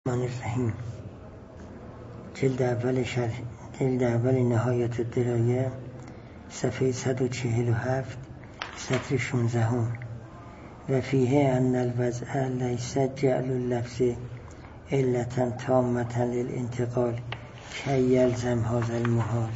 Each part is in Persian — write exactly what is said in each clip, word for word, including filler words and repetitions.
الرحمن الرحیم. جلد اول شرح جلد اول نهایت الدرایه، صفحه صد و چهل و هفت، سطر شانزده. و فیه ان الوضع لیس جعل اللفظ علتا تامتا للانتقال کی یلزم هذا المحال.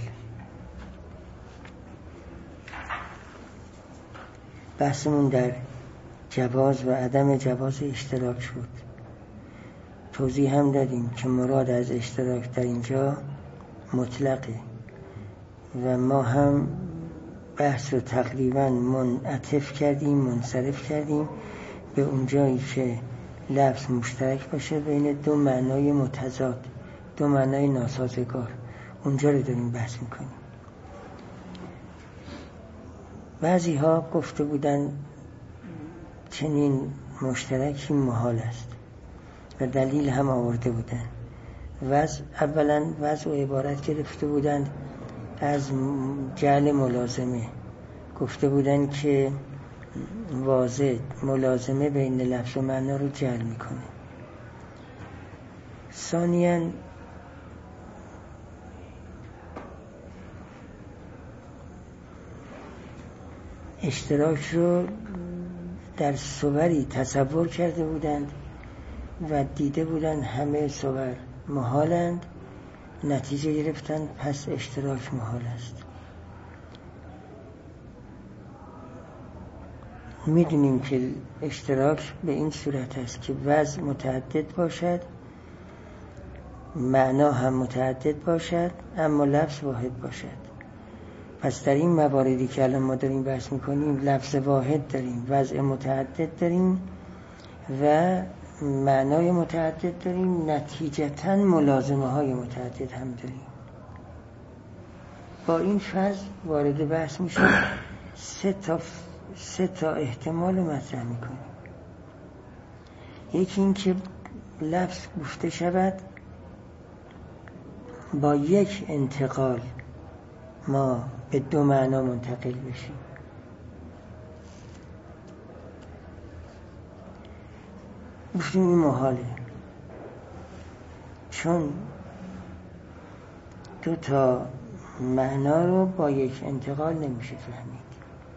بحثمون در جواز و عدم جواز اشتراک شد. توضیح هم دادیم که مراد از اشتراک در اینجا مطلقه و ما هم بحث رو تقریبا منعطف کردیم، منصرف کردیم به اون جایی که لفظ مشترک باشه بین دو معنای متضاد، دو معنای ناسازگار. اونجا رو داریم بحث میکنیم. بعضی ها گفته بودن چنین مشترکی محال است و دلیل هم آورده بودن. وضع اولا وضع و عبارت گرفته بودن از جعل ملازمه، گفته بودن که واضح ملازمه بین لفظ و معنا رو جعل میکنه. ثانیاً اشتراک رو در صوری تصور کرده بودند و دیده بودن همه صور محالند، نتیجه گرفتن پس اشتراک محال است. میدونیم که اشتراک به این صورت است که وضع متعدد باشد، معنا هم متعدد باشد، اما لفظ واحد باشد. پس در این مواردی که الان ما داریم بحث میکنیم لفظ واحد داریم، وضع متعدد داریم و معنای متعدد داریم، نتیجتاً ملازمه های متعدد هم داریم. با این فرض وارد بحث میشه، سه تا سه تا احتمال رو مطرح میکنیم. یکی این که لفظ گفته شود با یک انتقال ما به دو معنا منتقل بشیم. گفتیم این محاله، چون دو تا معنا رو با یک انتقال نمیشه فهمید.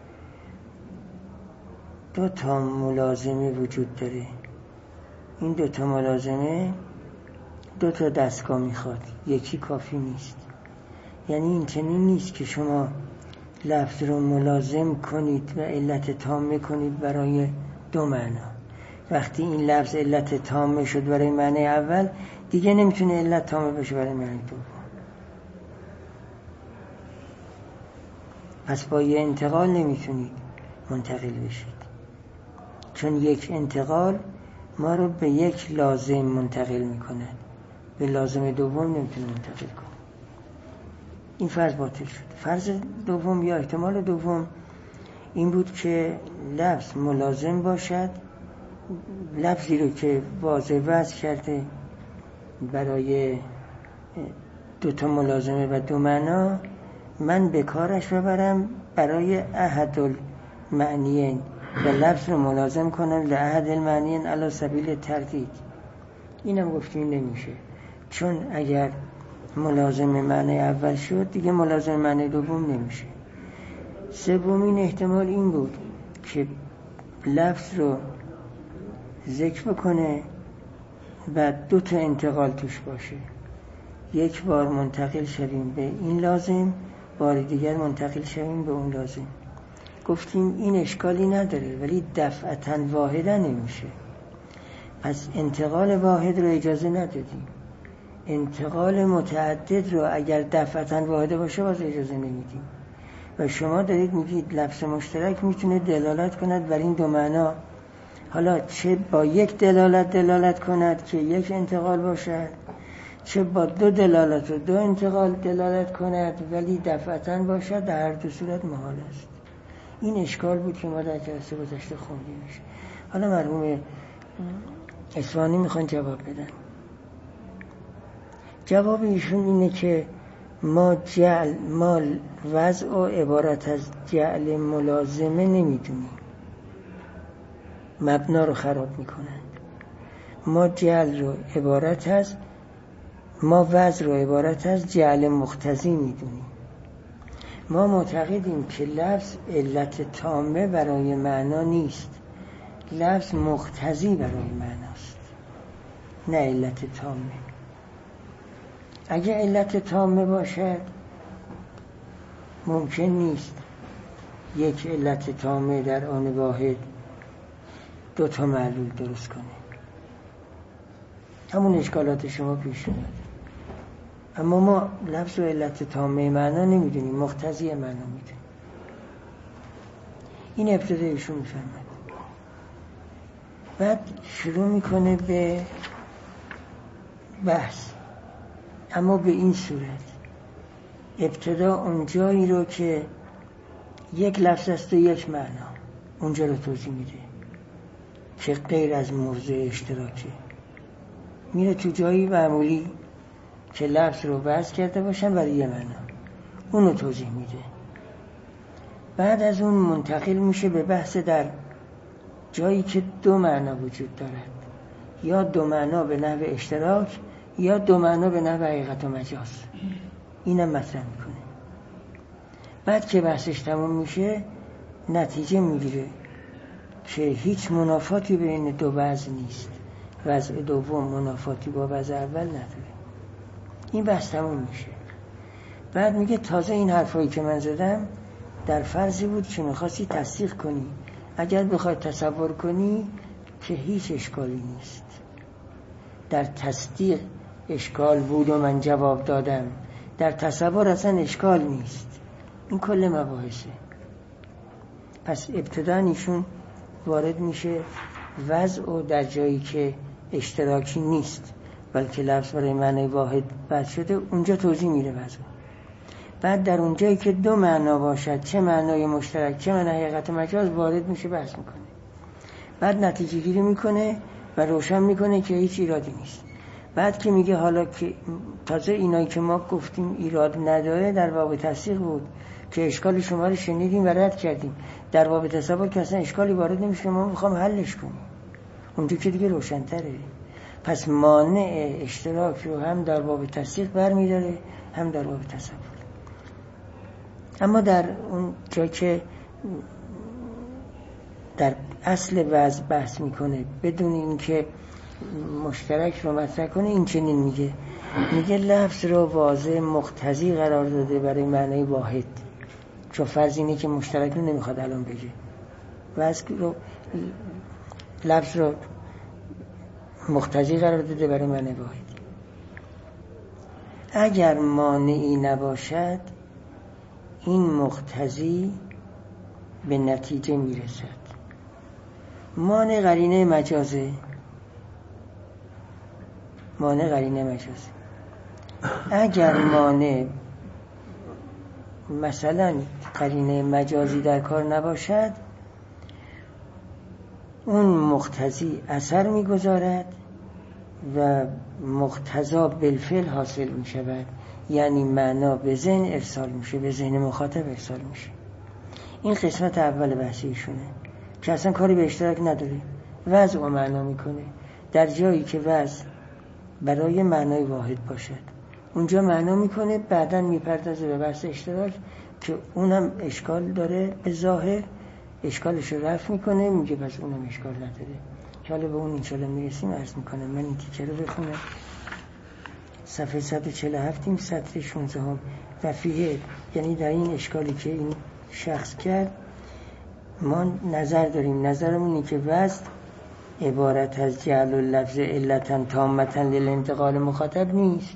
دو تا ملازمه وجود داره. این دو تا ملازمه دو تا دستگاه میخواد، یکی کافی نیست. یعنی این چنین نیست که شما لفظ رو ملازم کنید و علت تامه کنید برای دو معنا. وقتی این لفظ علت تامه شد برای معنی اول، دیگه نمیتونه علت تامه بشه برای معنی دوم. پس با یه انتقال نمیتونید منتقل بشید، چون یک انتقال ما رو به یک لازم منتقل میکنه، به لازم دوم نمیتونه منتقل کنه. این فرض باطل شد. فرض دوم یا احتمال دوم این بود که لفظ ملازم باشد، لفظی رو که واضح وضع کرده برای دو تا ملازمه و دو معنا، من به کارش ببرم برای احد المعنیین و لفظ رو ملازم کنم لأحد المعنیین علی سبیل تردید. اینم گفتیم نمیشه، چون اگر ملازم معنی اول شد دیگه ملازم معنی دوم نمیشه. سومین احتمال این بود که لفظ رو ذکر بکنه و دو تا انتقال توش باشه، یک بار منتقل شویم به این لازم، بار دیگر منتقل شویم به اون لازم. گفتیم این اشکالی نداره، ولی دفعتاً واحده نمیشه. پس انتقال واحد رو اجازه ندادیم. انتقال متعدد رو اگر دفعتاً واحده باشه باز اجازه نمیدیم. و شما دارید میگید لفظ مشترک میتونه دلالت کند بر این دو معنا، حالا چه با یک دلالت دلالت کند که یک انتقال باشد، چه با دو دلالت و دو انتقال دلالت کند ولی دفعتاً باشد، در هر دو صورت محال است. این اشکال بود که ما در جلسه گذشته خوندیمش. حالا مرحوم اصفهانی میخوان جواب بدن. جواب ایشون اینه که ما جعل ما وضع و عبارت از جعل ملازمه نمیدونیم، مبنا رو خراب میکنند. ما جعل رو عبارت از ما وضع رو عبارت از جعل مقتضی میدونیم. ما معتقدیم که لفظ علت تامه برای معنا نیست، لفظ مقتضی برای معناست، نه علت تامه. اگه علت تامه باشد ممکن نیست یک علت تامه در آن واحد دو تا معلول درست کنه. همون اشکالات شما پیش اومد. اما ما لفظ و علت تامه معنا نمیدونیم، مقتضی معنا میدونیم. این ابتدای ایشون میفهمد. بعد شروع میکنه به بحث، اما به این صورت: ابتدا اون جایی رو که یک لفظ است و یک معنا، اونجا رو توضیح میده که غیر از موضع اشتراکه. میره تو جایی معمولی که لفظ رو بحث کرده باشن برای یه معنا، اونو توضیح میده. بعد از اون منتقل میشه به بحث در جایی که دو معنا وجود دارد، یا دو معنا به نحو اشتراک یا دو معنا به نحو حقیقت و مجاز. اینم مطرح میکنه. بعد که بحثش تموم میشه نتیجه میگیره که هیچ منافاتی بین دو وضع نیست، وضع دوم منافاتی با وضع اول نداره. این بحث تموم میشه. بعد میگه تازه این حرفایی که من زدم در فرضی بود که میخواستی تصدیق کنی. اگر بخوای تصور کنی که هیچ اشکالی نیست، در تصدیق اشکال بود و من جواب دادم، در تصور اصلا اشکال نیست. این کل مباحثه. پس ابتدا ایشون وارد میشه وضع و در جایی که اشتراکی نیست بلکه لفظ برای معنی واحد بحث شده، اونجا توضیح میره وضع. بعد در اون جایی که دو معنا باشد، چه معنای مشترک چه معنای حقیقت مجاز، وارد میشه بحث میکنه. بعد نتیجه گیری میکنه و روشن میکنه که هیچ ایرادی نیست. بعد که میگه حالا که تازه اینایی که ما گفتیم ایراد نداره در باب تصدیق بود که اشکال شما رو شنیدیم و رد کردیم، در باب تصور که اصلا اشکالی وارد نمیشه، ما میخوام حلش کنیم. اونجا که دیگه روشن‌تره. پس مانع اشتراک رو هم در باب تصدیق برمی‌داره هم در باب تصور. اما در اون جایی که در اصل وضع بحث میکنه بدون اینکه مشترک رو مطرح کنه، این چنین میگه میگه لفظ رو واضح مقتضی قرار داده برای معنی واحد، چون فرض اینه که مشترک رو نمیخواد الان بگه. وضع رو لفظ رو مقتضی قرار داده برای معنی واحد. اگر مانعی نباشد این مقتضی به نتیجه میرسد. مانع قرینه مجازه، مانع قرینه مجازه. اگر مانع مثلا قرینه مجازی در کار نباشد، اون مقتضی اثر میگذارد و مقتضا بالفعل حاصل میشود، یعنی معنا به ذهن ارسال میشه، به ذهن مخاطب ارسال میشه. این قسمت اول بحث ایشونه که اصلا کاری به اشتراک نداره، وضع و معنا میکنه. در جایی که وضع برای معنای واحد باشد اونجا معنا میکنه، بعدن میپردازه به بحث اشتراک که اونم اشکال داره، به ظاهر اشکالش رو رفع میکنه، میگه پس اونم اشکال نداره. که حالا به اون انشالله میرسیم. عرض میکنم من این تیکه رو بخونم. صفحه صد و چهل و هفت این سطر شانزده هم وفیه، یعنی در این اشکالی که این شخص کرد ما نظر داریم. نظرمون اینه که وضع عبارت از جعل اللفظ علتا تامتا للانتقال مخاطب نیست،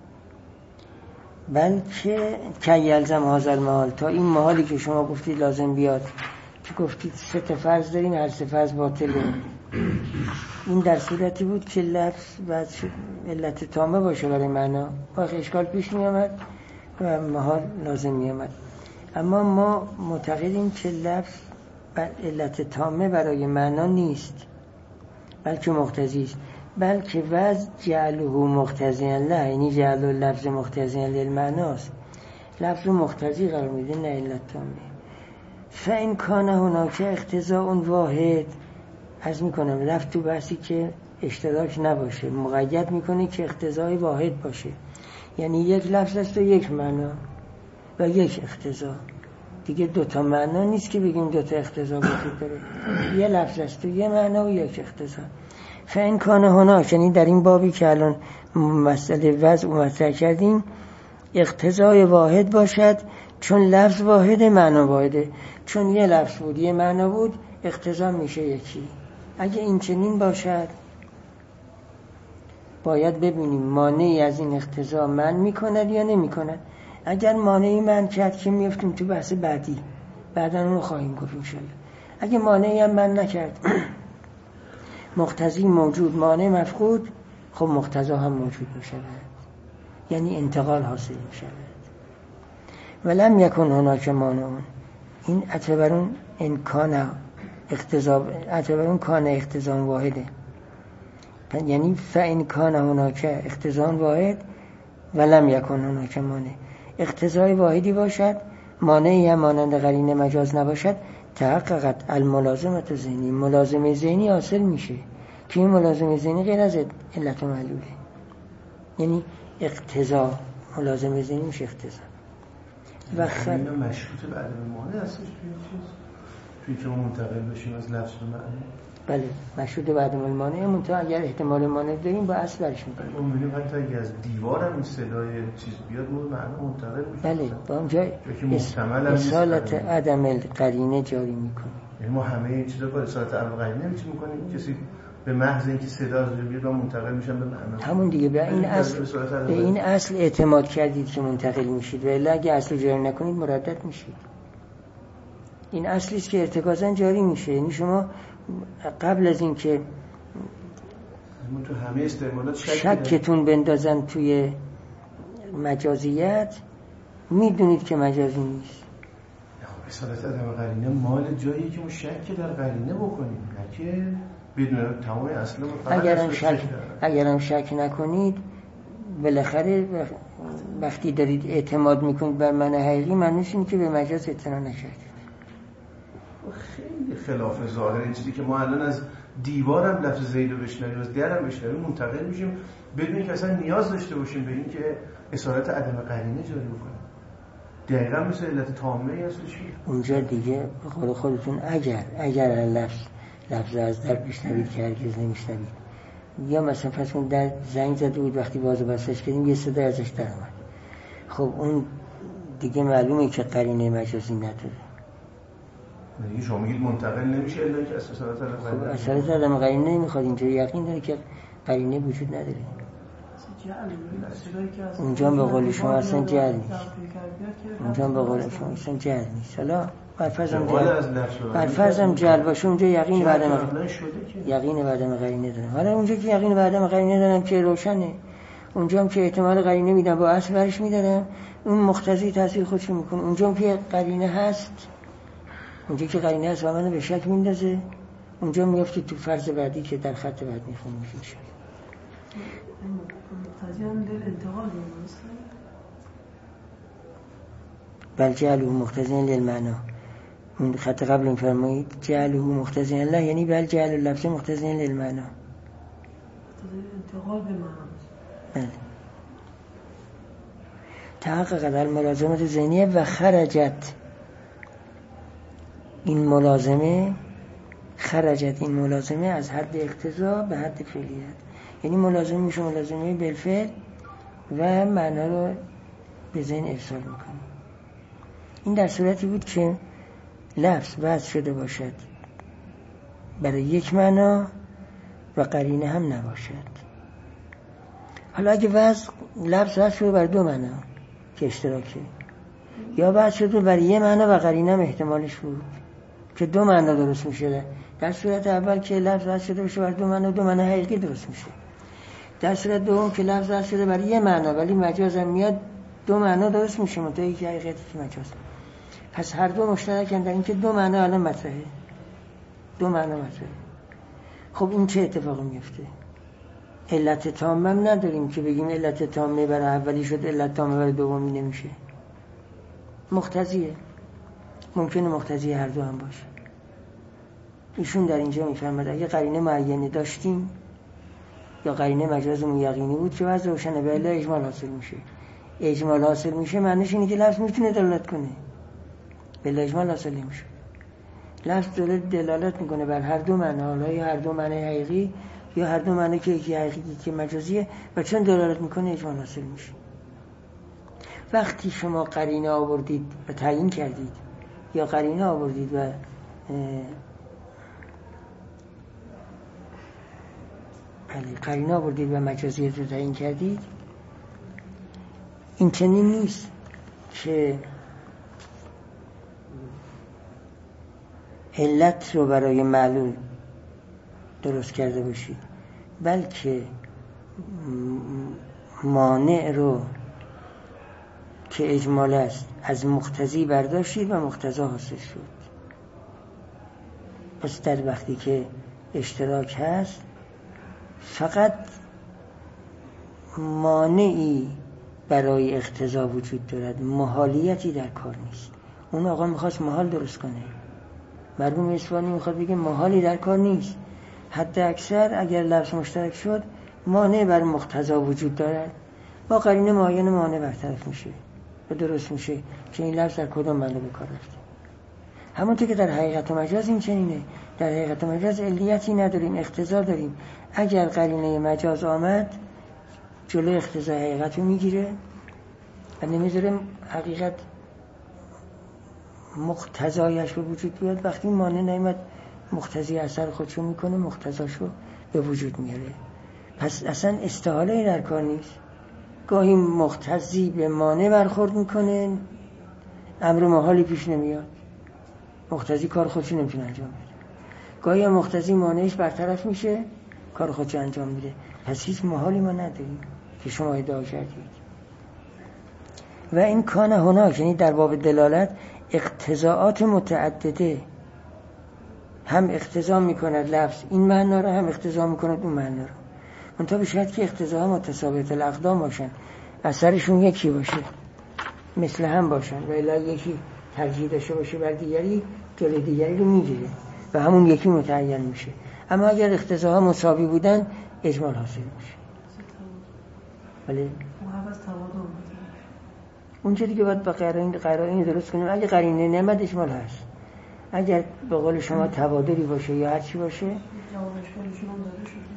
بلکه که یلزم حاضر محال، تا این محالی که شما گفتید لازم بیاد، که گفتید سه تا فرض داریم، هر سه فرض باطله. این در صورتی بود که لفظ و علت تامه باشه برای معنا، وقت اشکال پیش می آمد و محال لازم می آمد. اما ما معتقدیم که لفظ علت تامه برای معنا نیست بلکه مقتضی است، بلکه وضع جعله مقتضیاً له، یعنی جعل لفظ مقتضیاً للمعناست. لفظ مقتضی قرار میده نه علت تامه. فإن کان هناک اقتضاء واحد، عرض میکنم رفت تو بحثی که اشتراک نباشه، مقید میکنه که اقتضای واحد باشه. یعنی یک لفظ است و یک معنا و یک اقتضا. دیگه دوتا معنا نیست که بگیم دوتا اقتضا وجود داره. یه لفظ است و یه معنا و یک اقتضا. فإن کان هناک، یعنی در این بابی که الان مسئله وضع مطرح کردیم، اقتضای واحد باشد، چون لفظ واحده معنا واحده. چون یه لفظ بود یه معنا بود، اقتضا میشه یکی. اگه این چنین باشد باید ببینیم مانعی از این اقتضا منع میکند یا نمیکند. اگر مانعی منع کرد که میفتیم تو بحث بعدی، بعدا اون رو خواهیم گفت انشاءالله. اگه مانعی هم منع نکرد، مقتضی موجود مانع مفقود، خب مقتضا هم موجود میشود، یعنی انتقال حاصل میشود. ولم یکن هناک مانعون، این اعتبارون امکان اقتضا، اعتبارون کان اقتضا واحده، یعنی فإن کان هناک اقتضا واحد ولم یکن هناک مانع، اقتضای واحدی باشد، مانعی هم مانند قرینه مجاز نباشد، تحققت الملازمت ذهنی، ملازمه ذهنی حاصل میشه که این ملازمه ذهنی غیر از علت و معلوله. یعنی اقتضا ملازمه ذهنی میشه اقتضا. و خب اینا مشروط به عدم مانع هستش توی چیز؟ توی که ما منتقل بشیم از لفظ به معنی؟ بله، مشروط به عدم المانع، منتها اگر احتمال مانع داریم با اصل برش میکنیم. ما می‌بینیم حتی اگه از دیوار هم این صدای چیز بیاد ما معنا منتقل میشه. بله، با اونجا اصالت عدم القرینه جاری میکنیم. یعنی ما همه این چیزا با اصالت عدم القرینه میچ میکنیم، کسی به محض اینکه صدا از اونجا بیاد و منتقل میشن به معنا. همون دیگه، به این اصل به این اصل اعتماد کردید که منتقل میشید، ولی اگه اصل جاری نکنید مردد میشید. این اصلی است که ارتکازاً جاری میشه. یعنی شما قبل از اینکه تو همه استعمالات شکتون بندازن توی مجازیت، میدونید که مجازی نیست. خب اصالت عدم قرینه مال جایی که ما شک در قرینه بکنیم، نه که بدون تمام اصلا. اگرم شک اگرم شک نکنید، بالاخره وقتی دارید اعتماد میکنید بر معنی حقیقی، معنیش اینه که به مجاز اعتنا نکردید. خیلی خلاف ظاهر این چیزی که ما الان از دیوارم لفظ زیدو بشنویم، از درم بشنویم، منتقل میشیم بدون اینکه اصلا نیاز داشته باشیم به این که اصالت عدم قرینه جاری بکنیم. دقیقاً مثل علت تامه ای هستش. اونجا دیگه به قول خودتون اگر اگر لفظ لفظ از در بشنوید که هرگز نمیشنوید، یا مثلا فرض کنید در زنگ زده بود وقتی باز و بستش کردیم یه صدا ازش در اومد، خب اون دیگه معلومه که قرینه مجازی نداره. یعنی شما میگید منتقل نمیشه الا که اصالت عدم قرینه. خب اصالت عدم قرینه نمیخواد، اینجا یقین داره که قرینه وجود نداره. اونجا به قول شما اصلا جهل نیست. اونجا به قول شما اصلا جهل نیست. حالا برفرضم جهل برفرضم جهل باشه، اونجا یقین بعدم یقین بعدم قرینه داره. حالا اونجا که یقین بعدم قرینه دارم که روشنه، اونجا هم که احتمال قرینه میدم با اصل برش میدارم، اون مقتضی تاثیر خودشو میکنه. اونجا هم که قرینه هست، اونجا که قرینه هست و منو به شک میندازه، اونجا میفته تو فرض بعدی که در خط بعد میخونیم میشه. مقتضیان در انتقال نیست. بل جعله مقتضیان للمعنا. اون خط قبل میفرمایید جعله مقتضیان الله، یعنی بل جعل اللفظ مقتضیان للمعنا. انتقال به معنا. بله. تحقق در ملازمت ذهنیه و خرجت این ملازمه خرجت این ملازمه از حد اقتضا به حد فعلیت. یعنی ملازمه میشه ملازمه بالفعل و معنا رو به ذهن ارسال میکنه. این در صورتی بود که لفظ وضع شده باشد برای یک معنا و قرینه هم نباشد. حالا اگه وضع لفظ وضع شده برای دو معنا که اشتراکه، یا وضع شده برای یه معنا و قرینه هم احتمالش بود که دو معنا درست میشه. در صورت اول که لفظ وضع شده باشه برای دو معنا، دو معنا حقیقی درست میشه. در صورت دوم که لفظ وضع شده برای یه معنا ولی مجاز هم میاد، دو معنا درست میشه منتها یکی حقیقتی که مجاز. پس هر دو مشترکن در اینکه دو معنا الان مطرحه، دو معنا مطرحه. خب این چه اتفاقی میفته؟ علت تامه هم نداریم که بگیم علت تامه برای اولی شد علت تامه برای دومی نمیشه. مقتضیه، ممکنه مقتضی هر دو هم باشه. ایشون در اینجا میفرماد اگه قرینه معینه داشتیم یا قرینه مجاز یقینی بود که وضع روشنه به الا اجمال حاصل میشه. اجمال حاصل میشه معنیش اینه که لفظ میتونه دلالت کنه، به الا اجمال حاصل نمیشه. لفظ داره دلالت میکنه بر هر دو معنی، حالا یا هر دو معنی حقیقی یا هر دو معنی که یکی حقیقی که مجازیه و چون دلالت میکنه اجمال حاصل میشه. وقتی شما قرینه آوردید و تعیین کردید یا قرینه آوردید و بله قرینه آوردید و مجازیت رو تعیین کردید، این چنین نیست که علت رو برای معلول درست کرده باشید، بلکه مانع رو که اجمال است از مقتضی برداشتید و مقتضا حاصل شد. پس در وقتی که اشتراک هست فقط مانعی برای اقتضا وجود دارد، محالیتی در کار نیست. اون آقا میخواست محال درست کنه، مرحوم اصفهانی میخواد بگه محالی در کار نیست، حتی اکثر اگر لفظ مشترک شد مانع بر مقتضا وجود دارد، با قرینه معین مانع برطرف میشه و درست میشه که این لفظ در کدام معنی به کار رفته. همونطور که در حقیقت و مجاز این چنینه. در حقیقت و مجاز علیتی نداریم، اقتضا داریم. اگر قرینه مجاز آمد جلوی اقتضای حقیقت رو میگیره و نمیذاره حقیقت مقتضایش به وجود بیاد. وقتی مانع نیامد مقتضی اثر خودشو میکنه، مقتضاشو به وجود میاره. پس اصلا استحاله در کار نیست. گاهی مقتضی به مانع برخورد میکنه، امر محالی پیش نمیاد، مقتضی کار خودشو نمیتونه انجام بده. گاهی مقتضی مانعش برطرف میشه، کار خودشو انجام میده. پس هیچ محالی ما نداریم که شما ادعا کردید. و این کان هناک، یعنی در باب دلالت اقتضاعات متعدده، هم اقتضا میکند لفظ این معنا رو، هم اقتضا میکند اون معنا رو. منتها به شرط که اقتضاها متساویت الاقدام باشن، اثرشون یکی باشه، مثل هم باشن، و الا یکی ترجیح داشته باشه بر دیگری، جلوی دیگری رو میگیره و همون یکی متعین میشه. اما اگر اقتضاها مساوی بودن اجمال حاصل میشه. ولی اونجا دیگه باید با قرائن قرائن درست کنیم. اگه قرینه نعمت اجمال هست، اگر به قول شما تبادلی باشه یا هر چی باشه جواب اشکالشون هم داده شده.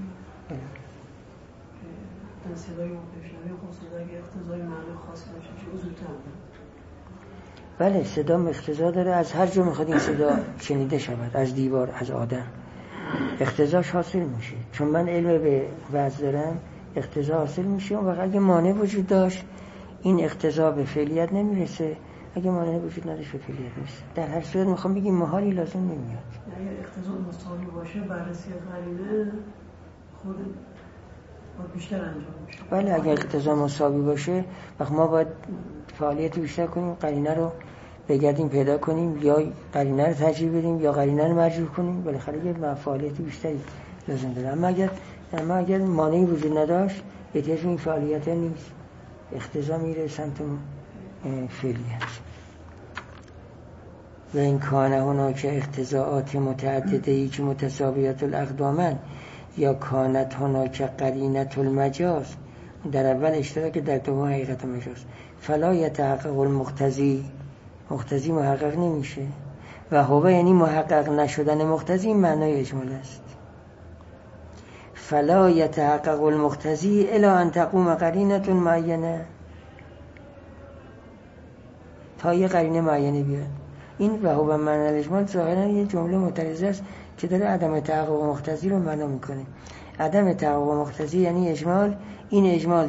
در صدای مقتشنوی خود صدای اقتضای معنی خاص باشه چه زودتر بود. بله صدا اقتضا داره، از هر جا میخواد این صدا شنیده شود، از دیوار، از آدم، اقتضاش حاصل میشه. چون من علم به وضع دارم اقتضا حاصل میشه. و اگه مانع وجود داشت این اقتضا به فعلیت نمیرسه، اگه مانع وجود نداشت به فعلیت میرسه. در هر صورت میخوام بگیم محالی لازم نمیاد. اگه اقتضا مساوی باشه بررسی قرینه خود باید بیشتر انجام میشه. بله اگه اقتضا مساوی باشه وقت ما باید فعالیت بیشتر کنیم، قرینه رو بگردیم پیدا کنیم، یا قرینه رو ترجیح بدیم یا قرینه رو مرجوع کنیم. بالاخره یه فعالیت بیشتری لازم داره. اما اگر اما اگر مانعی وجود نداشت احتیاج به این فعالیت نیست، اقتضا میره سمت فعلیت. و این کانه هناک اقتضاعات متعدده ای که متساویات الاقدامن یا کانت هناک قرینت المجاز، در اول اشتراک در دوم حقیقت مجاز، فلا یتحقق المقتضی، مقتضی محقق نمیشه. و هو یعنی محقق نشدن مقتضی معنای اجمال است. فلا یتحقق المقتضی الا ان تقوم قرینت معینه، تا یه قرینه معینه بیاد. این و هو معنی الاجمال ظاهرا یه جمله معترضه است که داره عدم تحقق مقتضی رو معنا میکنه. عدم تحقق مقتضی یعنی اجمال. این اجمال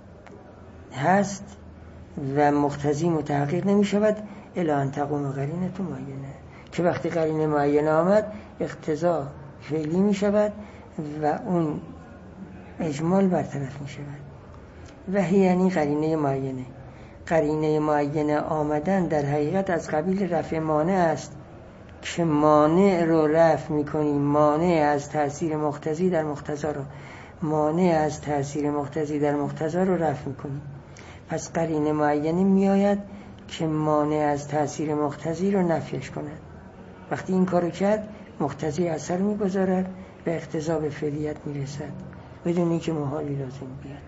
هست و مقتضی متحقق نمی شود الا ان تقوم قرینه معینه، که وقتی قرینه معینه آمد اقتضا فعلی می شود و اون اجمال برطرف می شود. و هی یعنی قرینه معینه. قرینه معینه آمدن در حقیقت از قبیل رفع مانع است که مانع رو رفع میکنیم، مانع از تأثیر مقتضی در مقتضا رو مانع از تأثیر مقتضی در مقتضا رو رفع میکنیم. پس قرینه معینه میآید که مانع از تأثیر مقتضی رو نفیش کند. وقتی این کارو کرد مقتضی اثر میگذارد و اقتضا به فعلیت میرسد بدون اینکه محالی لازم بیاد.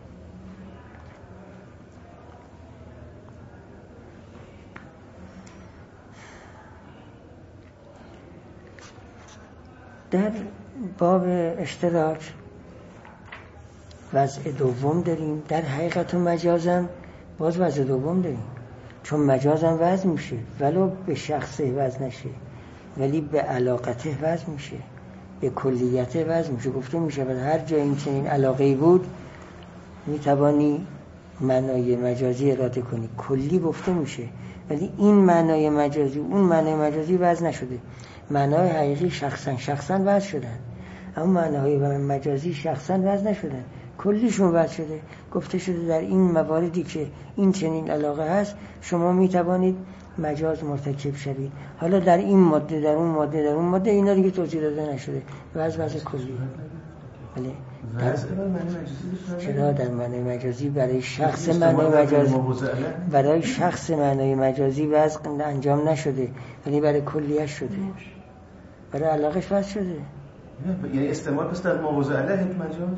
در باب اشتراک وضع دوم داریم، در حقیقت و مجازم باز وضع دوم داریم، چون مجازم وضع میشه ولو به شخصه وضع نشه ولی به علاقته وضع میشه، به کلیت وضع میشه. گفته میشه و هر جای این چنین علاقه‌ای بود میتوانی معنای مجازی اراده کنی. کلی گفته میشه ولی این معنای مجازی اون معنای مجازی وضع نشده. معنای حقیقی شخصا شخصا وضع شدن، اما معنای مجازی شخصا وضع نشدن، کلیشون وضع شده. گفته شده در این مواردی که این چنین علاقه هست شما میتوانید مجاز مرتکب شوید. حالا در این ماده در اون ماده در اون ماده اینا دیگه توضیح داده نشده، وضع وضع کلی. بله چرا در معنای مجازی برای شخص معنای مجازی برای شخص معنای مجازی وضع انجام نشده ولی برای کلیت شده، برای علاقش وضع شده. یعنی استعمال پس در موضوع علیه مجاز؟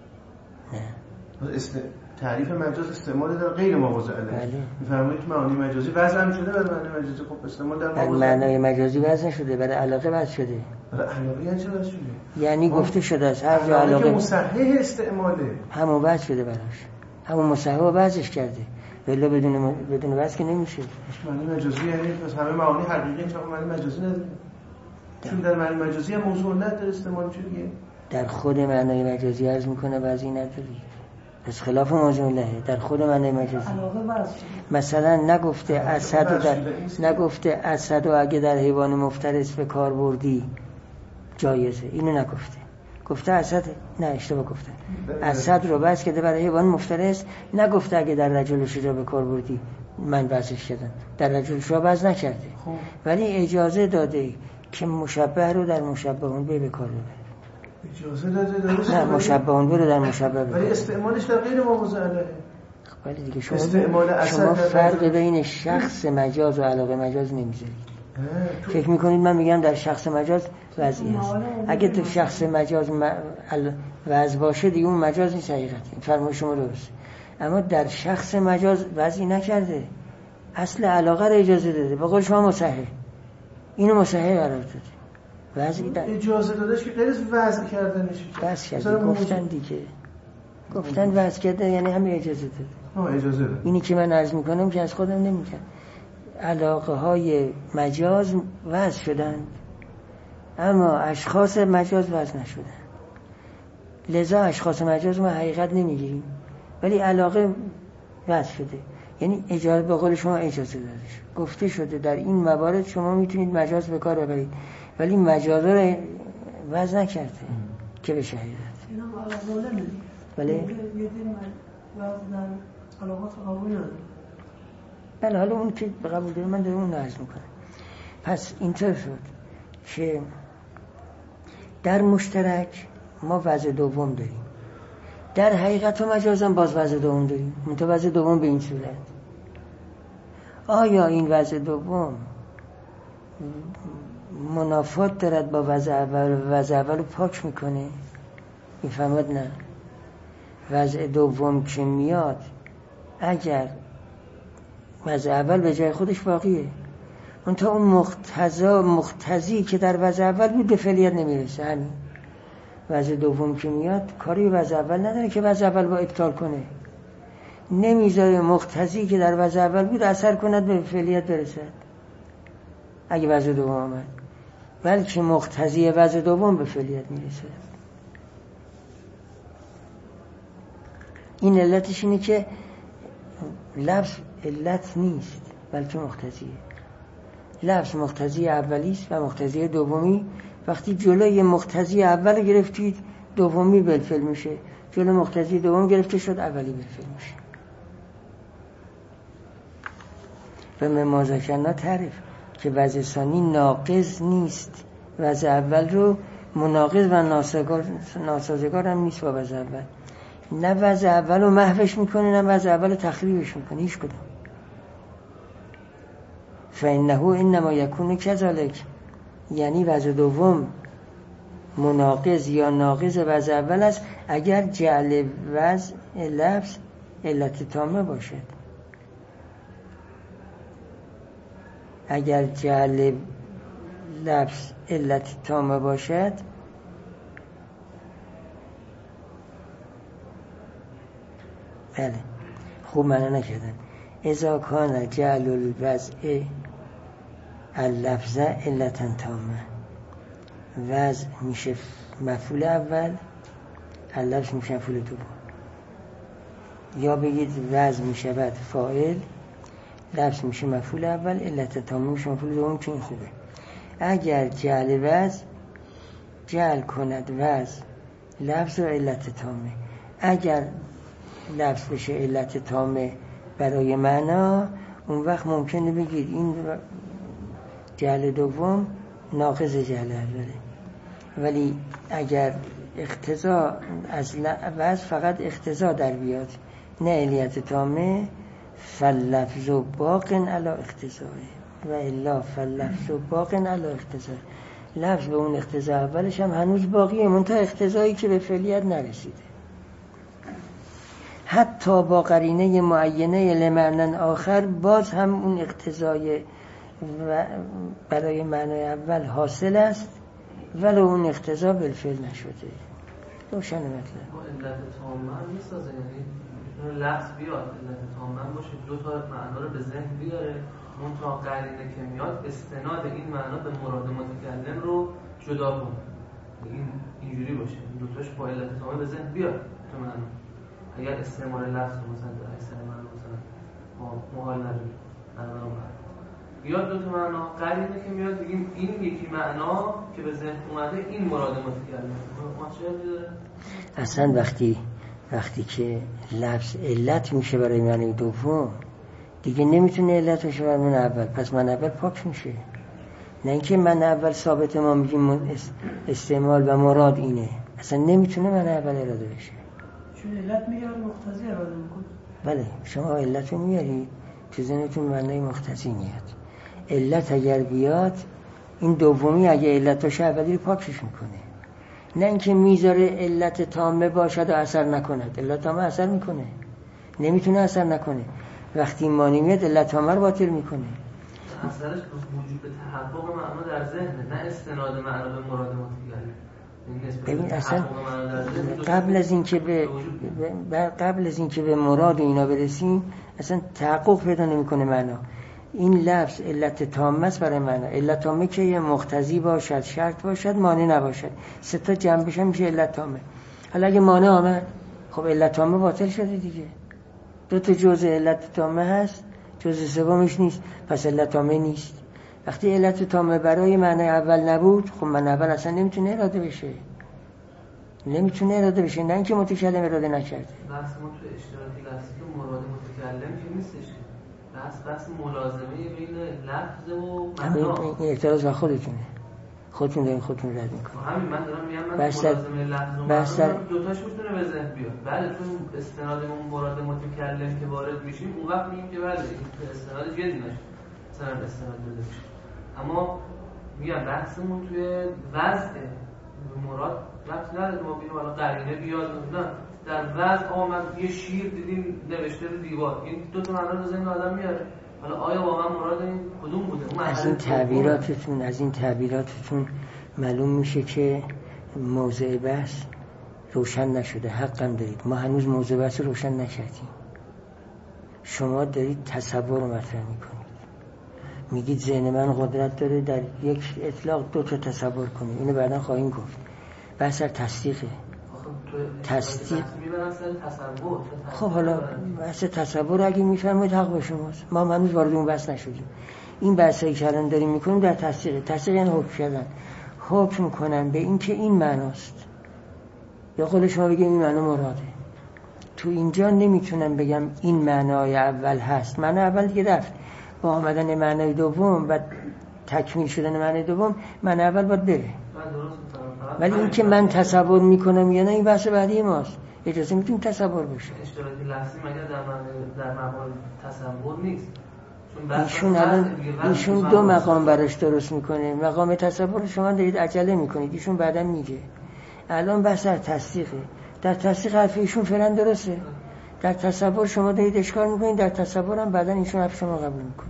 نه است... تعریف مجاز استعمال در غیر موضوع علیه. بله میفرمایید که معنی مجازی وضع هم شده، برای معنی مجازی خب استعمال در موضوع معنای مجازی وضع شده، برای علاقه وضع شده. برای علاقه یعنی چه وضع شده؟ یعنی گفته شده است هر جا علاقه که مصحح استعماله همون وضع شده براش، همون مصحح وضعش کرده، ولی بدون بدون وضع که نمیشه. معنی مجازی یعنی پس همه معانی حقیقی چون معنی مجازی نداره، چون در معنی مجازی هم موضوع نداره استعمال میشه دیگه. در خود معنای مجازی عرض میکنه وضعی نداری، پس خلاف موضوع لهه. در خود معنای مجازی مثلا نگفته اسد و در نگفته اسد و اگه در حیوان مفترس به کار بردی جایزه، اینو نگفته. گفته اسد، نه اشتباه گفته، اسد رو بس که برای حیوان مفترس، نگفته اگه در رجل شجاع به کار بردی من بسش کردم، در رجل شجاع بس نکرده ولی اجازه داده که مشبه رو در مشبهون به کار ببره. اجازه داده درست؟ نه مشبهون رو در مشبه ببره ولی استعمالش در غیر موضوع علیه. ولی دیگه شما شما فرق بین شخص مجاز و علاقه مجاز نمیذارید. فکر میکنید من میگم در شخص مجاز وضعی است. اگه تو شخص مجاز وضع باشه دیگه اون مجاز نیست حقیقتی، فرمای شما درست. اما در شخص مجاز وضعی نکرده، اصل علاقه رو اجازه داده، به قول شما مصحح، اینو مصحح قرار داده. وضعی در اجازه دادش که غیر از وضع کردنش بس کرده، گفتن دیگه گفتن وضع کرده یعنی همه اجازه داده. ها اجازه داده. اینی که من عرض میکنم که از خودم نمیگم، علاقه های مجاز وضع شدن اما اشخاص مجاز وضع نشدن. لذا اشخاص مجاز ما حقیقت نمیگیریم ولی علاقه وضع شده، یعنی اجازه به قول شما اجازه داده شد. گفته شده در این موارد شما میتونید مجاز به کار ببرید ولی مجاز رو وضع نکرده که به شهیدت. اینا علاقه نمیدید بله یه دین وضع در علاقات قبول نداره. بله حالا اون که به قبول داره من دارم اون عرض میکنم. پس اینطور شد که در مشترک ما وضع دوم داریم، در حقیقت و مجازم باز وضع دوم داریم. منتها وضع دوم به این صورت، آیا این وضع دوم منافات دارد با وضع اول و وضع اول رو پاک میکنه؟ میفهمد نه. وضع دوم که میاد اگر وضع اول به جای خودش باقیه، منتها اون مقتضا مقتضی که در وضع اول بود به فعلیت نمیرسه. همین وضع دوم که میاد کاری وضع اول نداره که وضع اول با ابطال کنه، نمیذاره مقتضی که در وضع اول بود اثر کند به فعلیت برسد اگه وضع دوم آمد، بلکه مقتضی وضع دوم به فعلیت میرسه. این علتش اینه که لفظ علت نیست بلکه مقتضیه. لفظ مقتضی اولی است و مقتضی دومی. وقتی جلوی مقتضی اول گرفتید دومی بالفعل میشه، جلوی مقتضی دوم گرفته شد اولی بالفعل میشه. و مما ذکرنا تعریف که وضع ثانی ناقض نیست، وضع اول رو مناقض و ناسازگار ناسازگار هم نیست با وضع اول. نه وضع اول رو محوش میکنه نه وضع اول رو تخریبش میکنه، هیچ کدوم. فانه انما یکون کذالک، یعنی وضع دوم مناقض یا ناقض وضع اول است اگر جعل وضع لفظ علت تامه باشد. اگر جعل لفظ علت تامه باشد بله خوب معنا نکردم. اذا کان جعل الوضع اللفظ علتا تامه، وضع میشه مفعول اول، اللفظ میشه مفعول دوم. یا بگید وضع میشود فاعل، لفظ میشه مفعول اول، علت تامه میشه مفعول دوم. چون خوبه اگر جعل وضع جعل کند وضع لفظ و علت تامه، اگر لفظ بشه علت تامه برای معنا، اون وقت ممکنه بگید این جعل دوم ناقض جعل اوله. ولی اگر اقتضا از وضع فقط اقتضا در بیاد نه علت تامه، فاللفظ باق علی اقتضاه و الا فاللفظ باق علی اقتضاه. لفظ به اون اقتضا اولش هم هنوز باقیه، منتها اقتضایی که به فعلیت نرسیده. حتی با قرینه معینه لمعنی آخر باز هم اون اقتضای برای معنای اول حاصل است، ولی اون اقتضا بالفعل نشده. روشن مطلب. علت تامه هم میسازه، یعنی لفظ بیاد علت تامه باشه، دو تا معنا رو به ذهن بیاره، منتها قرینه که میاد استناد این معنا به مراد متکلم رو جدا کنه. این اینجوری باشه دو تاش با علت تامه به ذهن بیاد تو معنا. اگر استعمال لفظ مثلا در اکثر معنا مثلا محال نداره یا دو تا معنا قرینه که میاد بگیم این یکی معنا که به ذهن اومده این مراد متکلم داره. اصلا وقتی وقتی که لفظ علت میشه برای معنی دوم، دیگه نمیتونه علت بشه برای من اول، پس من اول پاک میشه. نه اینکه من اول ثابت ما میگیم استعمال و مراد اینه، اصلا نمیتونه من اول اراده بشه. چون علت میاره مقتضی اراده میکنه. بله شما علت رو میاری تو ذهنتون معنی مقتضی میاد. علت اگر بیاد این دومی اگه علت باشه اولی رو پاکش میکنه. نه اینکه میذاره علت تامه باشد و اثر نکند. علت تامه اثر میکنه، نمیتونه اثر نکنه. وقتی مانی میاد علت تامه رو باطل میکنه. اثرش وجود تحقق معنا در ذهن، نه استناد معنا به مراد متکلم. ببین اصلا قبل از این که به قبل از این که به مراد اینا برسیم اصلا تحقق پیدا نمیکنه معنا. این لفظ علت تامه است برای معنا. علت تامه که یه مقتضی باشد، شرط باشد، مانع نباشد. سه تا جمع بشه میشه علت تامه. حالا اگه مانع آمد خب علت تامه باطل شده دیگه. دو تا جزء علت تامه هست، جزء سومش نیست، پس علت تامه نیست. وقتی علت تامه برای معنی اول نبود، خب معنی اول اصلا نمیتونه اراده بشه. نمیتونه اراده بشه، نه اینکه متکلم اراده نکرده. بحث ما تو اشتراطی لفظی که مراد متکلم که نیستش. بحث بحث ملازمه بین لفظ و معنا. این اعتراض با خودتونه. خودتون دارین خودتون رد میکنید. همین من دارم میگم من ملازمه لفظ و معنا دو تاش میتونه به ذهن بیاد. بله تو استناد اون مراد متکلم که وارد میشیم اون وقت میگیم که بله این استناد جدی نشه. مثلا استناد بده بشه. اما میگم بحثمون توی وضع مراد لفظ نداره، ما ببینیم حالا قرینه بیاد نه در وضع آمد یه شیر دیدیم نوشته رو دیوار، این دو تا معنا رو ذهن آدم میاره. حالا آیا واقعا مراد این کدوم بوده؟ اون از این تعبیراتتون از این تعبیراتتون معلوم میشه که موضع بحث روشن نشده. حقم دارید، ما هنوز موضع بحث روشن نکردیم. شما دارید تصور مطرح میکنید، میگید ذهن من قدرت داره در یک اطلاق دو تا تصور کنه. اینو بعدا خواهیم گفت. بحث تصدیقه. تصدیق خب حالا بحث تصور اگه میفهمید حق به شماست. ما هنوز وارد اون بحث نشدیم. این بحثایی که الان داریم میکنیم در تصدیق. تصدیق یعنی حکم کردن. حکم کنن به این که این معناست، یا خود شما بگید این معنا مراده. تو اینجا نمیتونم بگم این معنای اول هست. معنای اول دیگه رفت. با آمدن معنای دوم و تکمیل شدن معنای دوم، معنای اول باید بره. ولی این که من تصور میکنم یا نه این بحث بعدی ماست. اجازه میتونیم تصور باشه. اشتراطی لفظی مگر در معنی در معنی تصور نیست. ایشون الان ایشون دو مقام براش درست میکنه. مقام تصور شما دارید عجله میکنید، ایشون بعدا میگه. الان بحث در تصدیقه. در تصدیق حرف ایشون فعلا درسته، در تصور شما دارید اشکال میکنید، در تصور هم بعدا ایشون حرف شما قبول میکنه.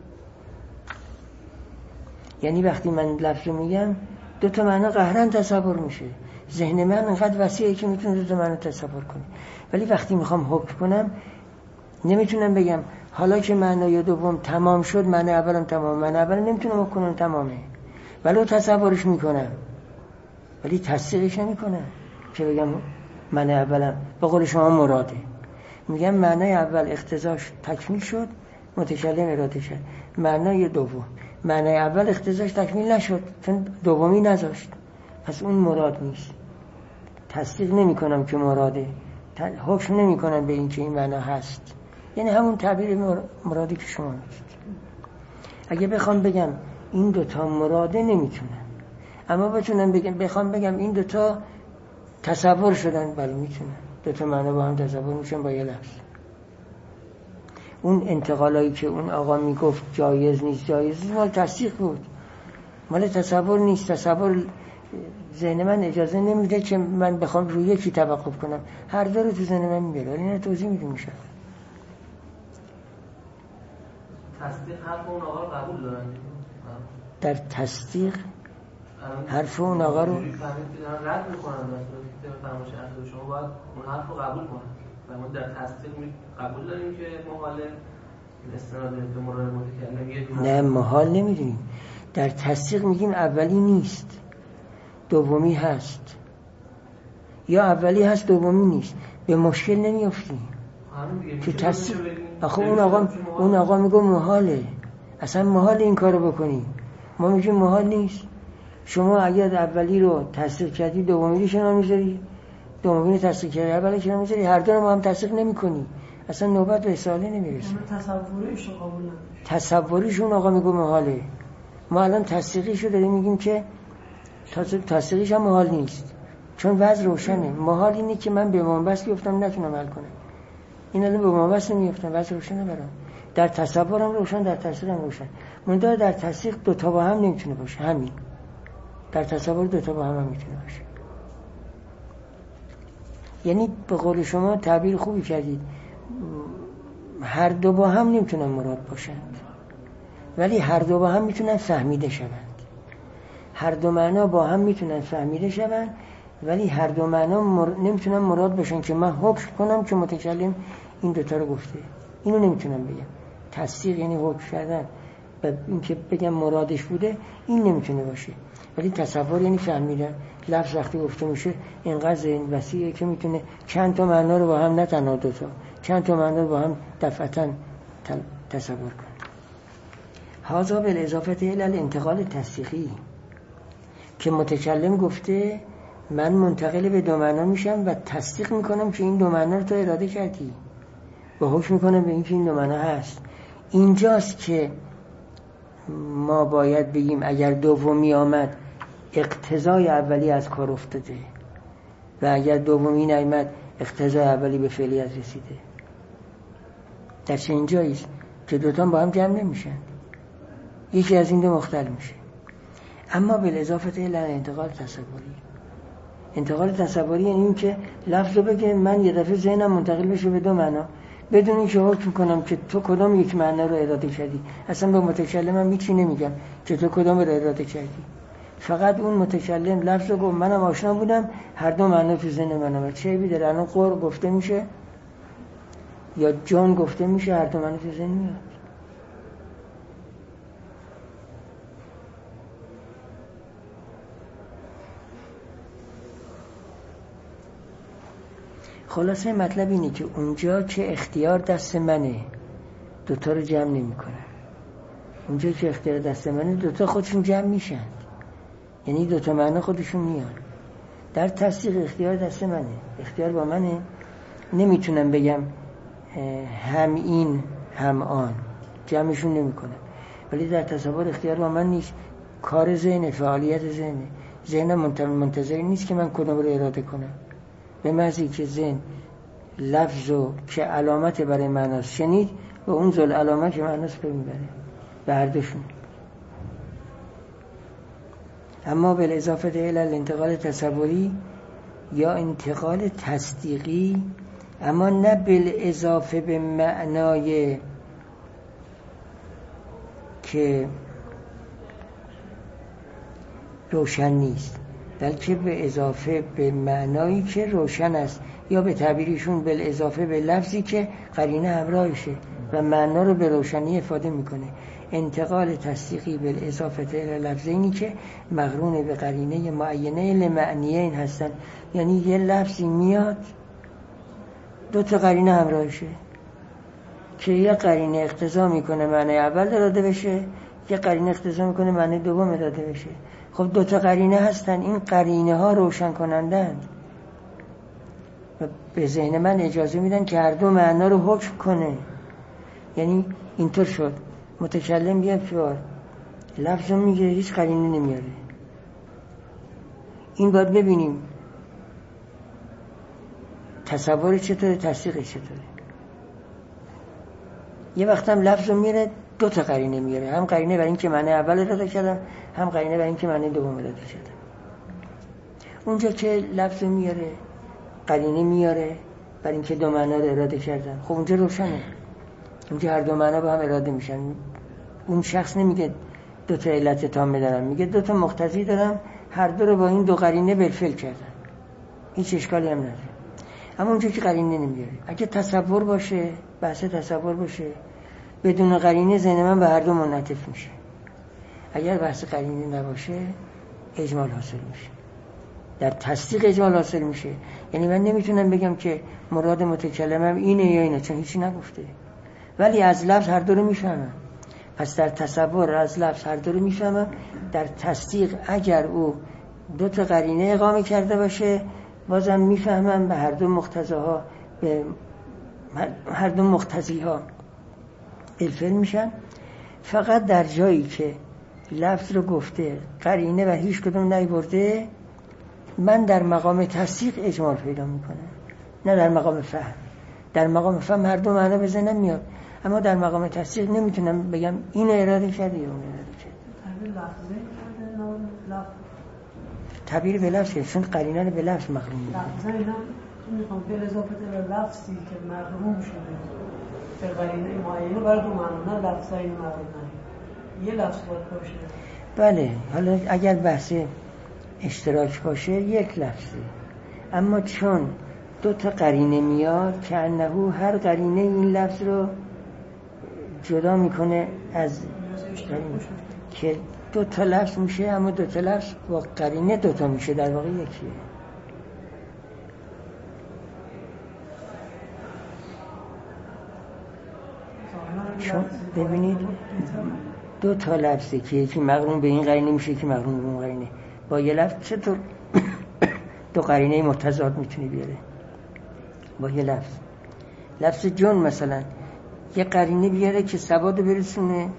یعنی وقتی من لفظ میگم دو تا معنا قهرن تصور میشه، ذهن من انقدر وسیعه که میتونه دو تا معنا تصور کنه. ولی وقتی میخوام حکم کنم نمیتونم بگم حالا که معنای دوم تمام شد معنی اولم تمام، معنی اول نمیتونم حکم کنم تمامه، ولی تصورش میکنم ولی تصدیقش نمیکنم که بگم معنی اولم به قول شما مراده. میگم معنی اول اقتضاش تکمیل شد، متکلم اراده شد. معنی دوم معنی اول اقتضاش تکمیل نشد چون دومی نذاشت، پس اون مراد نیست. تصدیق نمی کنم که مراده، حکم نمی کنم به این که این معنا هست. یعنی همون تعبیر مرادی که شما میگید. اگه بخوام بگم این دوتا مراده نمیتونم، اما بتونم بگم بخوام بگم این دوتا تصور شدن، بله میتونم. دوتا معنا با هم تصور میشن با یه لفظ. اون انتقالایی که اون آقا میگفت جایز نیست جایز نیست مال تصدیق بود، مال تصور نیست. تصور ذهن من اجازه نمیده که من بخوام روی یکی توقف کنم، هر دو رو تو ذهن من میبره. اینو توضیح میدیم میشه. تصدیق حرف اون آقا رو قبول دارن؟ در تصدیق حرف اون آقا رو رد میکنن، در صورتی که فرمایش اصل شما باید اون حرف رو قبول کنن. و ما در تصدیق قبول داریم که محاله استناد به مراد متکلم. نه محال نمیدونیم. در تصدیق میگیم اولی نیست دومی هست، یا اولی هست دومی نیست، به مشکل نمیافتیم که تصدیق. آخه اون آقا اون آقا میگه محاله، اصلا محال این کارو بکنیم. ما میگیم محال نیست. شما اگر اولی رو تصدیق کردی دومی رو شما میذاری، دومی رو تصدیق کردی اولی شما میذاری، هر دو رو ما هم تصدیق نمی‌کنی، اصلا نوبت به رساله نمیرسه. تصوریش رو قبول نداره. تصوریش اون آقا میگه محاله. ما الان تصدیقیش رو داریم میگیم که تصدیقیش هم محال نیست، چون وضع روشنه. محال اینه که من به منبست بیفتم نتونم حل کنم. این الان به منبست نمیفتم، وضع روشنه برام. در تصورم روشن، در تصدیقم روشن. منتها در تصدیق دو تا با هم نمیتونه باشه. همین در تصور دو تا با هم, هم میتونه باشه. یعنی به قول شما تعبیر خوبی کردید، هر دو با هم نمیتونن مراد باشند، ولی هر دو با هم میتونن فهمیده شوند. هر دو معنا با هم میتونن فهمیده شوند، ولی هر دو معنا مر... نمیتونن مراد باشن که من حکم کنم که متکلم این دوتا رو گفته. اینو نمیتونم بگم. تصدیق یعنی حکم کردن و این که بگم مرادش بوده، این نمیتونه باشه. ولی تصور یعنی فهمیدن. لفظ وقتی گفته میشه اینقدر ذهن وسیعه که میتونه چند تا معنا رو با هم، نه تنها دو تا، چند تا معنا رو با هم دفعتاً تصور کنه. هذا بالاضافه الی الانتقال تصدیقی که متکلم گفته من منتقل به دو معنا میشم و تصدیق میکنم که این دو معنا رو تو اراده کردی و حکم میکنم به این که این دو معنا هست. اینجاست که ما باید بگیم اگر دومی آمد اقتضای اولی از کار افتاده و اگر دومی نیامد اقتضای اولی به فعلیت رسیده. در چه اینجاییست که دوتا با هم جمع نمیشن، یکی از این دو مختل میشه. اما بالاضافه الی انتقال تصوری، انتقال تصوری یعنی این که لفظ رو بگه من یه دفعه ذهنم منتقل بشه به دو معنا بدون اینکه حکم کنم که تو کدام یک معنا رو اراده کردی. اصلا به متکلمم هیچی نمیگم که تو کدام رو اراده کردی، فقط اون متکلم لفظ رو گفت، منم آشنا بودم، هر دو معنا تو ذهن منم. چه عیبی داره؟ الان قر گفته میشه یا جان گفته میشه، هر دو معنا تو ذهن میاد. خلاصه مطلب اینه که اونجا که اختیار دست منه دوتا رو جمع نمی کنن. اونجا که اختیار دست منه دوتا خودشون جمع میشن، یعنی دوتا معنا خودشون میان. در تصدیق اختیار دست منه، اختیار با منه، نمیتونم بگم هم این هم آن، جمعشون نمی کنم. ولی در تصور اختیار با من نیست، کار ذهن، فعالیت ذهنه. ذهنم منتظر نیست که من کدوم رو اراده کنم. به محضی که ذهن لفظو که علامت برای معناست شنید، و اون ذل علامه که معناش رو میبره به هر دوشون. اما بالاضافه الی الانتقال تصوری یا انتقال تصدیقی، اما نه بالاضافه به معنای که روشن نیست، بلکه به اضافه به معنایی که روشن است، یا به تعبیریشون بالاضافه به لفظی که قرینه همراهشه و معنا رو به روشنی افاده میکنه. انتقال تصدیقی بالاضافه الی لفظینی که مقرون به قرینه معینه لمعنیین هستن، یعنی یه لفظی میاد دو تا قرینه همراهشه که یه قرینه اقتضا میکنه معنی اول اراده بشه، یه قرینه اقتضا میکنه معنی دوم اراده بشه. خب دو تا قرینه هستن، این قرینه ها روشن کنندن و به ذهن من اجازه میدن که هر دو معنا رو حکم کنه. یعنی اینطور شد متکلم یه پیار لفظ رو میگه هیچ قرینه نمیاره. این باید ببینیم تصور چطوره، تصدیق چطوره. یه وقت هم لفظ رو میاره دو تا قرینه میاره، هم قرینه برای این که معنی اول اراده کردم، هم قرینه برای این که معنی دوم اراده کردم. اونجا که لفظ رو میاره قرینه میاره برای این که دو معنا رو اراده کردم، خب اونجا روشنه، اونجا هر دو معنا با هم اراده میشن. اون شخص نمیگه دو تا علت تامه دارم، میگه دو تا مقتضی دارم، هر دو رو با این دو قرینه بالفعل کردم، هیچ اشکالی هم نداره. اما اونجا که قرینه نمیاره، اگه تصور باشه، بحث تصور باشه، بدون قرینه ذهن من به هر دو منعطف میشه. اگر بحث قرینه نباشه اجمال حاصل میشه، در تصدیق اجمال حاصل میشه. یعنی من نمیتونم بگم که مراد متکلمم اینه یا اینه، چون هیچی نگفته، ولی از لفظ هر دو رو میفهمم. پس در تصور از لفظ هر دو رو میفهمم، در تصدیق اگر او دو تا قرینه اقامه کرده باشه بازم میفهمم به هر دو مقتضاها، به هر دو مقتضی ها بالفعل میشن. فقط در جایی که لفظ رو گفته قرینه و هیچ کدوم نیورده، من در مقام تصدیق اجمال پیدا میکنم، نه در مقام فهم. در مقام فهم هر دو معنا به ذهنم میاد، اما در مقام تصدیق نمیتونم بگم اینو اراده کرده یا اون اراده کرده. تعبیر لفظی کرده، لفظ تعبیر به لفظ، چون قرینه رو به لفظ مقرون میکنه. لفظا اینا میخوام به اضافه به لفظی که مقرون شده به قرینه معینه برای دو معنا، نه لفظای مقرون یه لفظ باید باشه. بله، حالا اگر بحث اشتراک باشه یک لفظه، اما چون دو تا قرینه میاد که انهو هر قرینه این لفظ رو جدا میکنه از قرینه، که دو تا لفظ میشه، اما دو تا لفظ با قرینه دو تا میشه، در واقع یکیه. چون ببینید دو تا لفظه که یکی مقرون به این قرینه میشه، یکی مقرون به اون قرینه، با یه لفظ چطور دو قرینه متضاد میتونی بیاره؟ با یه لفظ. لفظ جون مثلا یه قرینه بیاره که سواد برسونه،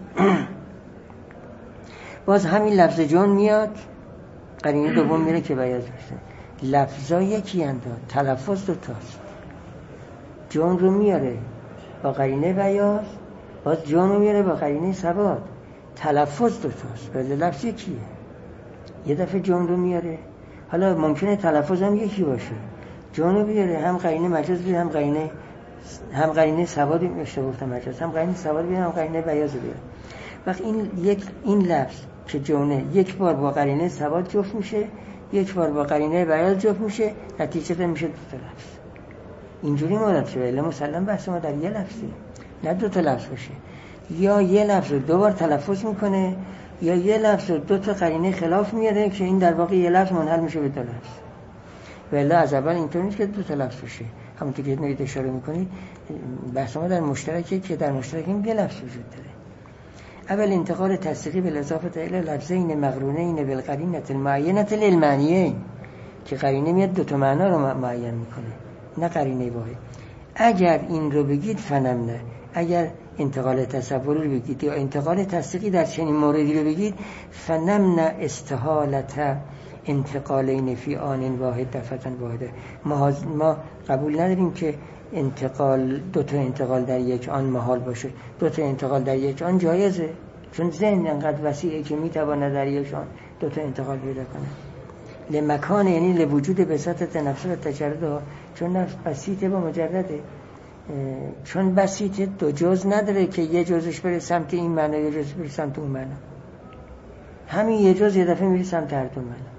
باز همین لفظ جون میاد، قرینه دوم میره که بیاز میشه. لفظا یکی انداد، تلفظ دو تاست. جون رو میاره با قرینه بیاز، باز جون رو میاره با قرینه سواد، تلفظ دو تاست، ولی لفظ یکیه. یه دفعه جون رو میاره، حالا ممکنه تلفظ هم یکی باشه، جون رو بیاره هم قرینه مجاز بیاره، هم قرینه هم قرینه سواد میشه، گفتم مجاز، هم قرینه سواد بیاره، هم قرینه بیاز بیاره. وقت این یک این لفظ که جونه یک بار با قرینه سواد جفت میشه، یک بار با قرینه بیاز جفت میشه، نتیجه میشه دو تا لفظ. اینجوری مراد شده، الا مسلم بحث ما در یه لفظه، نه دو تا لفظ باشه. یا یه لفظ رو دو بار تلفظ میکنه، یا یه لفظ رو دو تا قرینه خلاف میاره که این در واقع یه لفظ منحل میشه به دو لفظ. ولی از اول اینطور نیست که دو تا لفظ باشه. همونطور که نوید اشاره میکنید بحث ما در مشترکه که در مشترک این یه لفظ وجود داره. اول انتقال تصدیقی بالاضافه الی لفظین مقرونین بالقرینه المعینه للمعنیین، که قرینه میاد دو تا معنا رو معین میکنه، نه قرینه واحد. اگر این رو بگید فنم نه، اگر انتقال تصوری رو بگید یا انتقال تصدیقی در چنین موردی رو بگید، فنم نه استحالت انتقالین فی آن واحد دفعتن واحده. ما, ما قبول نداریم که انتقال دو تا انتقال در یک آن محال باشه. دو تا انتقال در یک آن جایزه، چون ذهن انقدر وسیعه که میتواند در یک آن دو تا انتقال پیدا کنه. لمکان یعنی لوجود بساطت نفس و تجرد، چون نفس بسیطه با مجرده، چون بسیطه دو جز نداره که یه جزش بره سمت این معنا یه جزش بره سمت اون معنا، همین یه جز یه دفعه میره سمت هر دو معنا.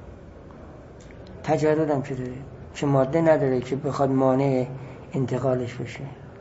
تجرد هم که داره، که ماده نداره که بخواد مانع انتقالش بشه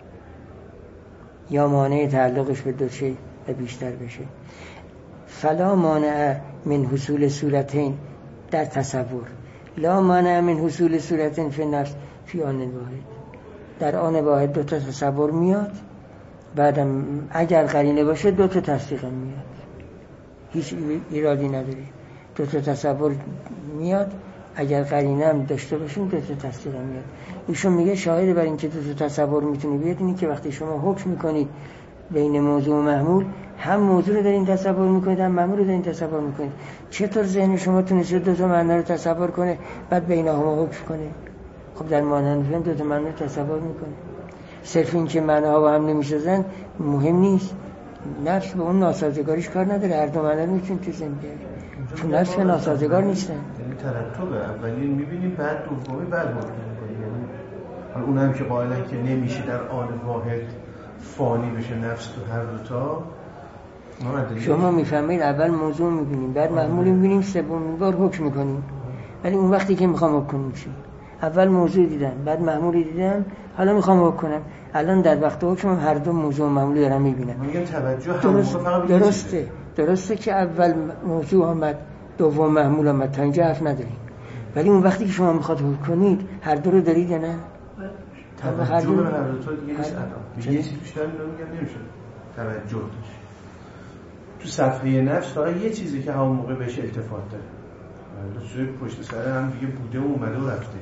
یا مانع تعلقش به دو چیز و بیشتر بشه. فلا مانع من حصول صورتین در تصور، لا مانع من حصول صورتین فی نفس فی آن واحد. در آن واحد دو تا تصور میاد، بعدم اگر قرینه باشه دو تا تصدیق میاد، هیچ ایرادی نداره. دو تا تصور میاد، اگر قرینه هم داشته باشیم دو تا تصدیق میاد. ایشون میگه شاهد بر این که دو تا تصور میتونه بیاد اینی که وقتی شما حکم میکنید بین موضوع و محمول، هم موضوع رو دارین تصور میکنید هم محمول رو دارین تصور میکنید. چطور ذهن شما تونسته دو تا معنا رو تصور کنه بعد بینهما حکم کنه؟ خب در مانند دو تا معنا رو تصور میکنه. صرف این که معناها با هم نمیسازن مهم نیست، نفس به اون ناسازگاریش کار نداره، هر دو معنا رو میتونید تو ذهن بیارید، چون نفس که ناسازگار نیستن. یعنی ترتبه، اولین میبینیم بعد دومی بعد حکم میکنیم. یعنی حالا اون هم که قائلن که نمیشه در آن واحد فانی بشه نفس تو هر دوتا. شما میفهمید اول موضوع میبینیم، بعد محمول میبینیم، سومین بار حکم میکنیم. ولی اون وقتی که میخوام حکم کنم چی؟ اول موضوع دیدم، بعد محمول دیدم، حالا میخوام حکم کنم. الان در وقت حکم هر دو موضوع و محمول دارم میبینم. میگم توجه درست، فقط درسته درسته که اول موضوع آمد دوم محمول آمد، تا اینجا حرف نداریم. ولی اون وقتی که شما میخواد حکم کنید هر دو رو دارید یا نه؟ توجه به هر دو تا دیگه نیست. الان یه چیزی بیشتر میگم نمیشه توجه داشت. تو صفحه نفس فقط یه چیزی که همون موقع بهش التفات داره، دو چیزی پشت سر هم دیگه بوده و اومده و رفته.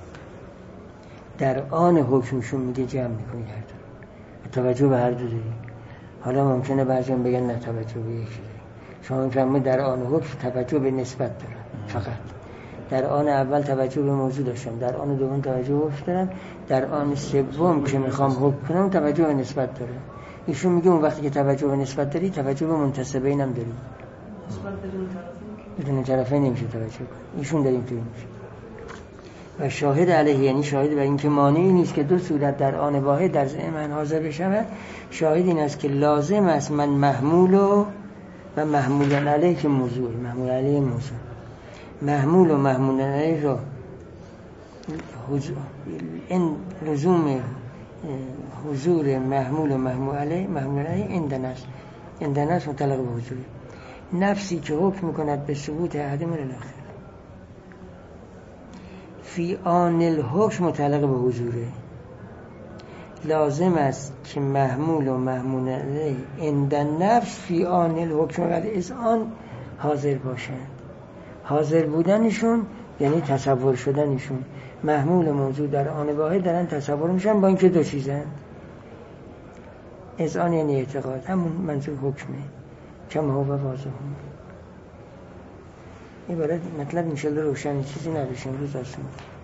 در آن حکمشون میگه جمع میکنی هر دو، توجه به هر دو داری. حالا ممکنه بعضی هم بگن نه توجه به یکی داری. شما میفهمید در آن حکم توجه به نسبت دارم فقط. در آن اول توجه به موضوع داشتم، در آن دوم توجه به حکم دارم، در آن سوم که میخوام حکم کنم توجه به نسبت دارم. ایشون میگه اون وقتی که توجه به نسبت داری توجه به منتسبین هم داری. نسبت بدون طرفین بدون طرفین نمیشه توجه کنی. ایشون داریم توی میشه. و شاهد علیه یعنی شاهد بر این که مانعی نیست که دو صورت در آن واحد در ذهن من حاضر بشود. شاهد این است که لازم است من محمول و و محمول علیه که موضوع، محمول علیه موضوع، محمول و محمول علیه رو این لزوم حضور محمول و محمول علیه محمول علیه اندناس اندناس مطلق به حضور نفسی که حکم میکند به ثبوت احد من الاخر. فی آن الحکم مطلق به حضوره، لازم است که محمول و محمول علیه اندنفس فی آن الحکم و از آن حاضر باشند. حاضر بودنشون یعنی تصور شدنشون. محمول موضوع در آن واحد دارن تصور میشن با اینکه دو چیزن. از آن یعنی اعتقاد، همون منظور حکمه. کم هو و واضح هم این برای مطلب انشالله روشن، چیزی نداشتیم روز آسون.